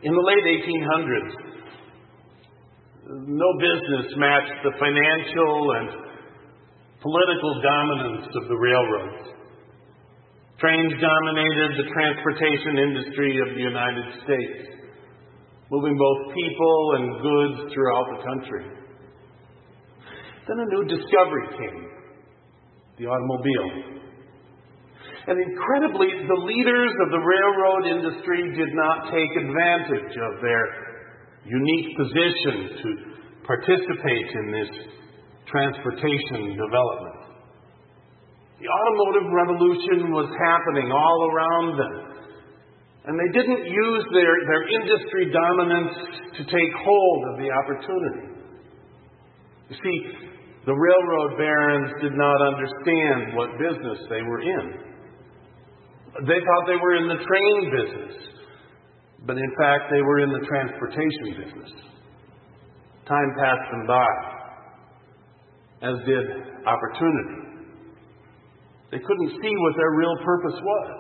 In the late 1800s, no business matched the financial and political dominance of the railroads. Trains dominated the transportation industry of the United States, moving both people and goods throughout the country. Then a new discovery came, the automobile. And incredibly, the leaders of the railroad industry did not take advantage of their unique position to participate in this transportation development. The automotive revolution was happening all around them, and they didn't use their industry dominance to take hold of the opportunity. You see, the railroad barons did not understand what business they were in. They thought they were in the train business, but in fact they were in the transportation business. Time passed them by, as did opportunity. They couldn't see what their real purpose was.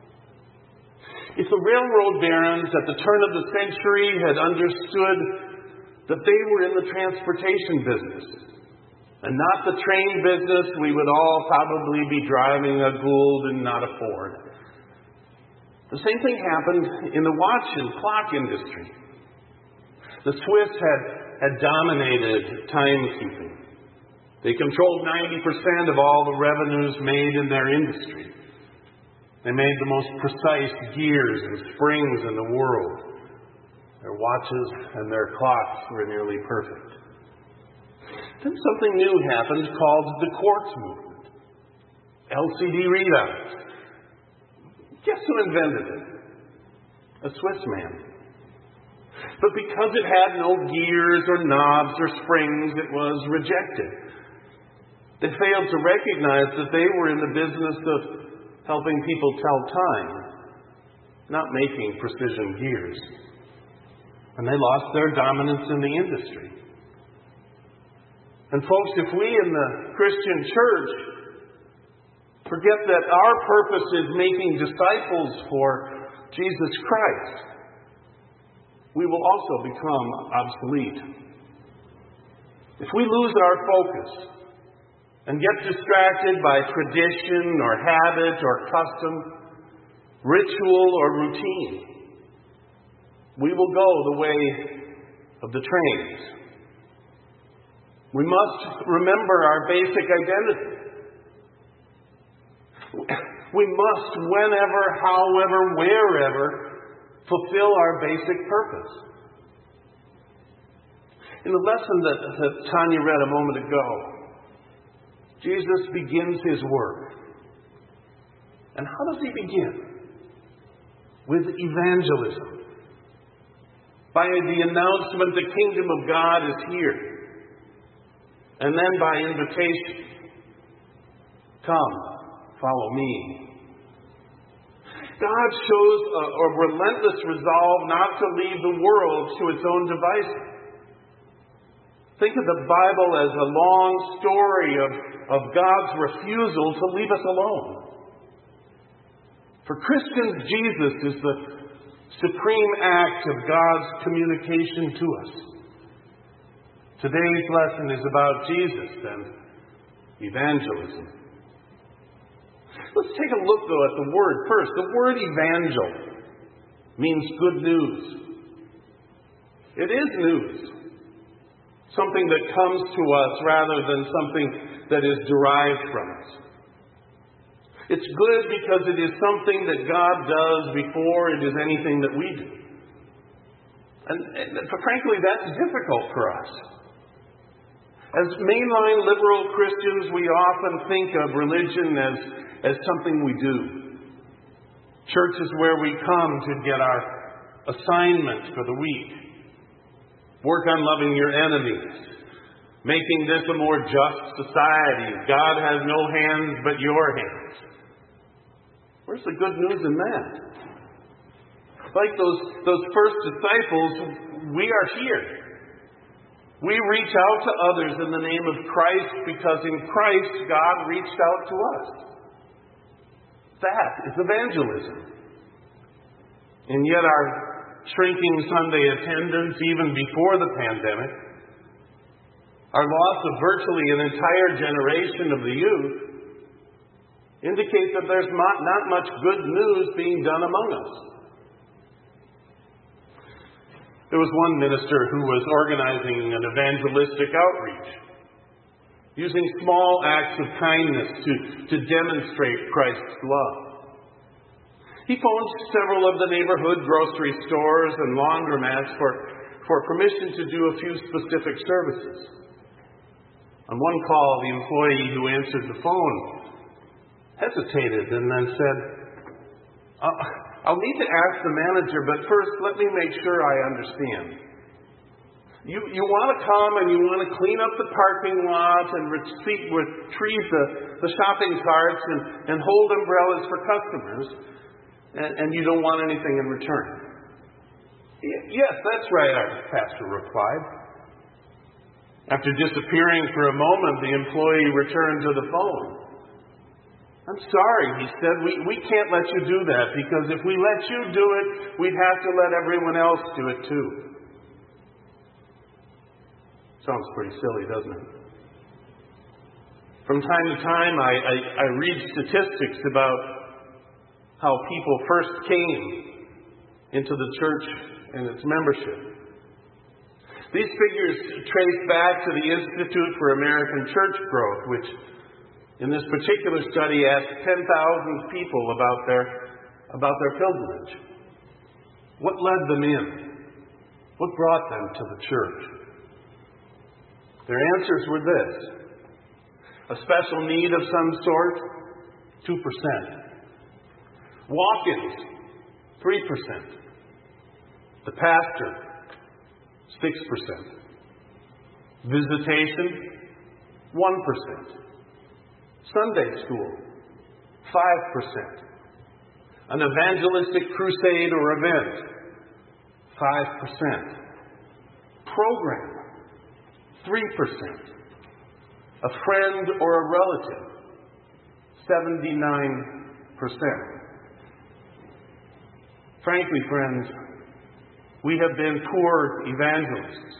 If the railroad barons at the turn of the century had understood that they were in the transportation business and not the train business, we would all probably be driving a Gould and not a Ford. The same thing happened in the watch and clock industry. The Swiss had dominated timekeeping. They controlled 90% of all the revenues made in their industry. They made the most precise gears and springs in the world. Their watches and their clocks were nearly perfect. Then something new happened called the quartz movement. LCD readouts. Guess who invented it? A Swiss man. But because it had no gears or knobs or springs, it was rejected. They failed to recognize that they were in the business of helping people tell time, not making precision gears. And they lost their dominance in the industry. And folks, if we in the Christian church forget that our purpose is making disciples for Jesus Christ, we will also become obsolete. If we lose our focus and get distracted by tradition or habit or custom, ritual or routine, we will go the way of the trains. We must remember our basic identity. We must, whenever, however, wherever, fulfill our basic purpose. In the lesson that Tanya read a moment ago, Jesus begins his work. And how does he begin? With evangelism. By the announcement the kingdom of God is here. And then by invitation. Come, follow me. God shows a relentless resolve not to leave the world to its own devices. Think of the Bible as a long story of God's refusal to leave us alone. For Christians, Jesus is the supreme act of God's communication to us. Today's lesson is about Jesus and evangelism. Let's take a look, though, at the word first. The word evangel means good news. It is news. Something that comes to us rather than something that is derived from us. It's good because it is something that God does before it is anything that we do. And frankly, that's difficult for us. As mainline liberal Christians, we often think of religion as something we do. Church is where we come to get our assignment for the week. Work on loving your enemies. Making this a more just society. God has no hands but your hands. Where's the good news in that? Like those first disciples, we are here. We reach out to others in the name of Christ because in Christ God reached out to us. That is evangelism. And yet our shrinking Sunday attendance even before the pandemic, our loss of virtually an entire generation of the youth, indicate that there's not much good news being done among us. There was one minister who was organizing an evangelistic outreach, using small acts of kindness to demonstrate Christ's love. He phoned several of the neighborhood grocery stores and laundromats for permission to do a few specific services. On one call, the employee who answered the phone hesitated and then said, I'll need to ask the manager, but first let me make sure I understand. You want to come and you want to clean up the parking lot and retrieve the shopping carts and hold umbrellas for customers, and you don't want anything in return. Yes, that's right, our pastor replied. After disappearing for a moment, the employee returned to the phone. I'm sorry, he said, we can't let you do that, because if we let you do it, we'd have to let everyone else do it too. Sounds pretty silly, doesn't it? From time to time, I read statistics about how people first came into the church and its membership. These figures trace back to the Institute for American Church Growth, which in this particular study asked 10,000 people about their pilgrimage. What led them in? What brought them to the church? Their answers were this: a special need of some sort, 2%. Walk-ins, 3%. The pastor, 6%. Visitation, 1%. Sunday school, 5%. An evangelistic crusade or event, 5%. Program, 3%. A friend or a relative, 79%. Frankly, friends, we have been poor evangelists.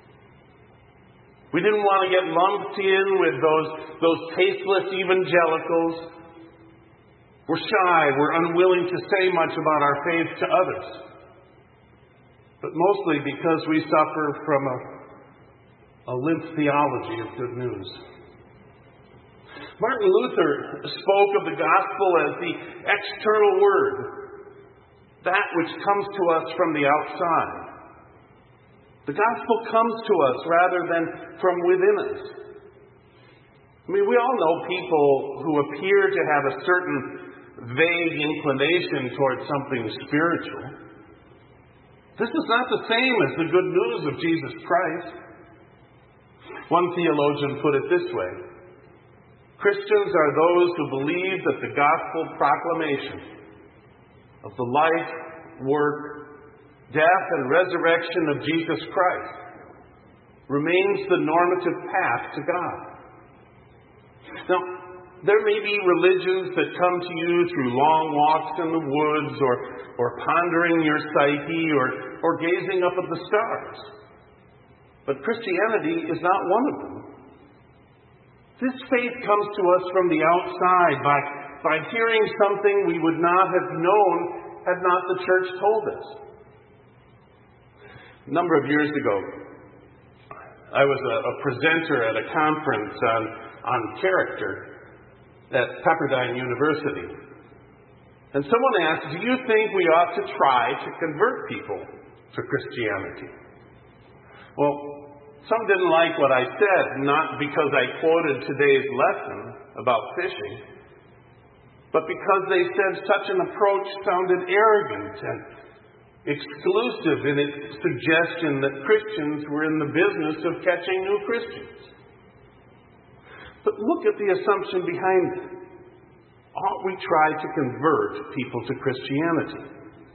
We didn't want to get lumped in with those tasteless evangelicals. We're shy. We're unwilling to say much about our faith to others. But mostly because we suffer from a limp theology of good news. Martin Luther spoke of the gospel as the external word, that which comes to us from the outside. The gospel comes to us rather than from within us. I mean, we all know people who appear to have a certain vague inclination towards something spiritual. This is not the same as the good news of Jesus Christ. One theologian put it this way: Christians are those who believe that the gospel proclamation of the life, work, death, and resurrection of Jesus Christ remains the normative path to God. Now, there may be religions that come to you through long walks in the woods or pondering your psyche or gazing up at the stars. But Christianity is not one of them. This faith comes to us from the outside by hearing something we would not have known had not the church told us. A number of years ago, I was a presenter at a conference on character at Pepperdine University. And someone asked, do you think we ought to try to convert people to Christianity? Well, some didn't like what I said, not because I quoted today's lesson about fishing, but because they said such an approach sounded arrogant and exclusive in its suggestion that Christians were in the business of catching new Christians. But look at the assumption behind it. Ought we try to convert people to Christianity?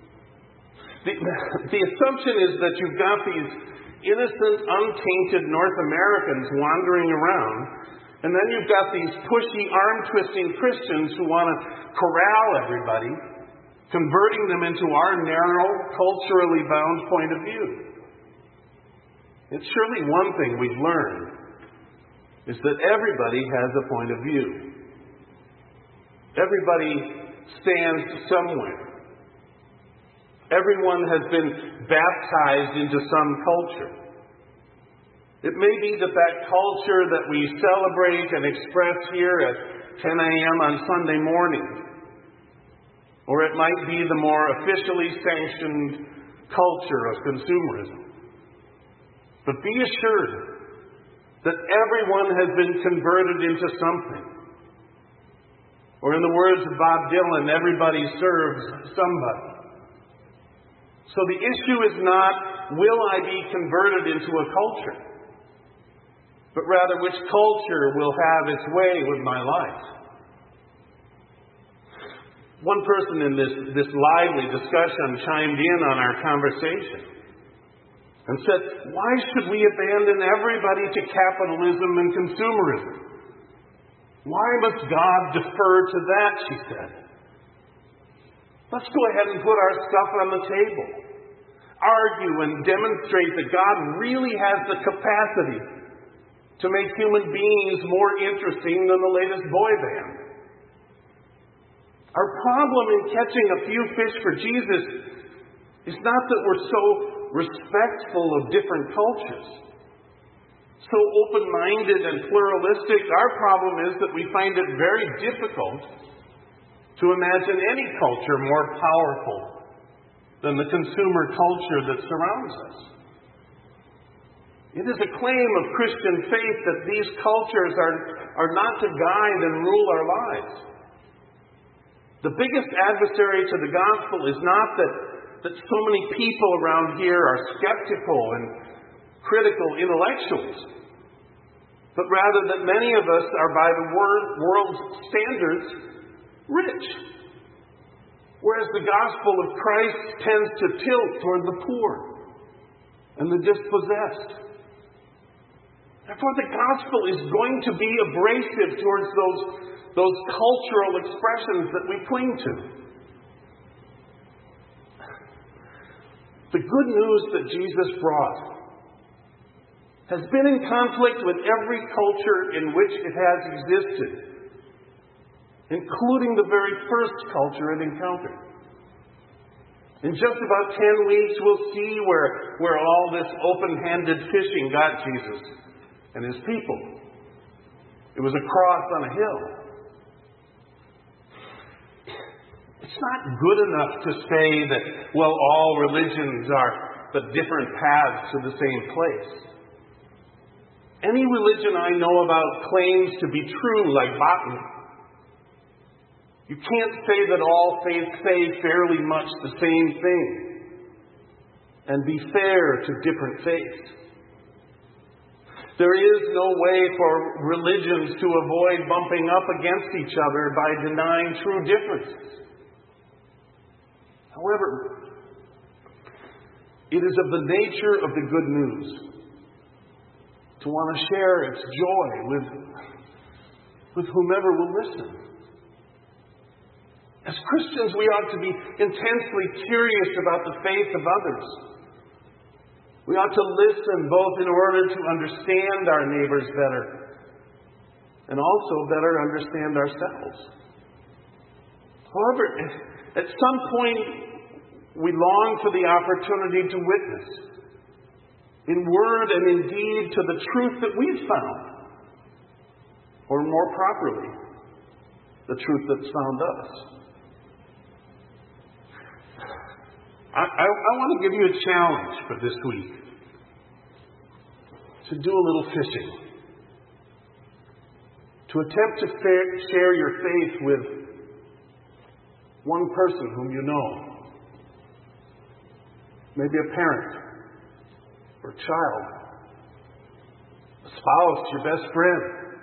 The assumption is that you've got these innocent, untainted North Americans wandering around, and then you've got these pushy, arm-twisting Christians who want to corral everybody converting them into our narrow, culturally bound point of view. It's surely one thing we've learned is that everybody has a point of view. Everybody stands somewhere. Everyone has been baptized into some culture. It may be that culture that we celebrate and express here at 10 a.m. on Sunday morning, or it might be the more officially sanctioned culture of consumerism. But be assured that everyone has been converted into something. Or in the words of Bob Dylan, everybody serves somebody. So the issue is not, will I be converted into a culture? But rather, which culture will have its way with my life? One person in this lively discussion chimed in on our conversation and said, why should we abandon everybody to capitalism and consumerism? Why must God defer to that, she said. Let's go ahead and put our stuff on the table. Argue and demonstrate that God really has the capacity to make human beings more interesting than the latest boy band. Our problem in catching a few fish for Jesus is not that we're so respectful of different cultures, so open-minded and pluralistic. Our problem is that we find it very difficult to imagine any culture more powerful than the consumer culture that surrounds us. It is a claim of Christian faith that these cultures are not to guide and rule our lives. The biggest adversary to the gospel is not that so many people around here are skeptical and critical intellectuals, but rather that many of us are, by the world's standards, rich. Whereas the gospel of Christ tends to tilt toward the poor and the dispossessed. Therefore, the gospel is going to be abrasive towards those cultural expressions that we cling to. The good news that Jesus brought has been in conflict with every culture in which it has existed, including the very first culture it encountered. In just about 10 weeks, we'll see where all this open-handed fishing got Jesus and his people. It was a cross on a hill. It's not good enough to say that, well, all religions are but different paths to the same place. Any religion I know about claims to be true, like botany. You can't say that all faiths say fairly much the same thing and be fair to different faiths. There is no way for religions to avoid bumping up against each other by denying true differences. However, it is of the nature of the good news to want to share its joy with whomever will listen. As Christians, we ought to be intensely curious about the faith of others. We ought to listen both in order to understand our neighbors better and also better understand ourselves. However, at some point, we long for the opportunity to witness in word and in deed to the truth that we've found, or more properly, the truth that's found us. I want to give you a challenge for this week to do a little fishing, to attempt to share your faith with one person whom you know, maybe a parent or a child, a spouse, your best friend.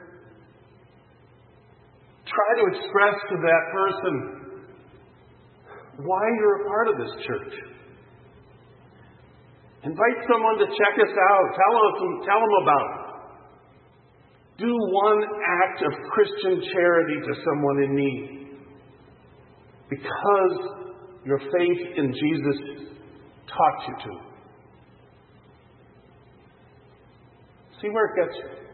Try to express to that person why you're a part of this church. Invite someone to check us out. Tell them about it. Do one act of Christian charity to someone in need. Because your faith in Jesus taught you to. See where it gets you.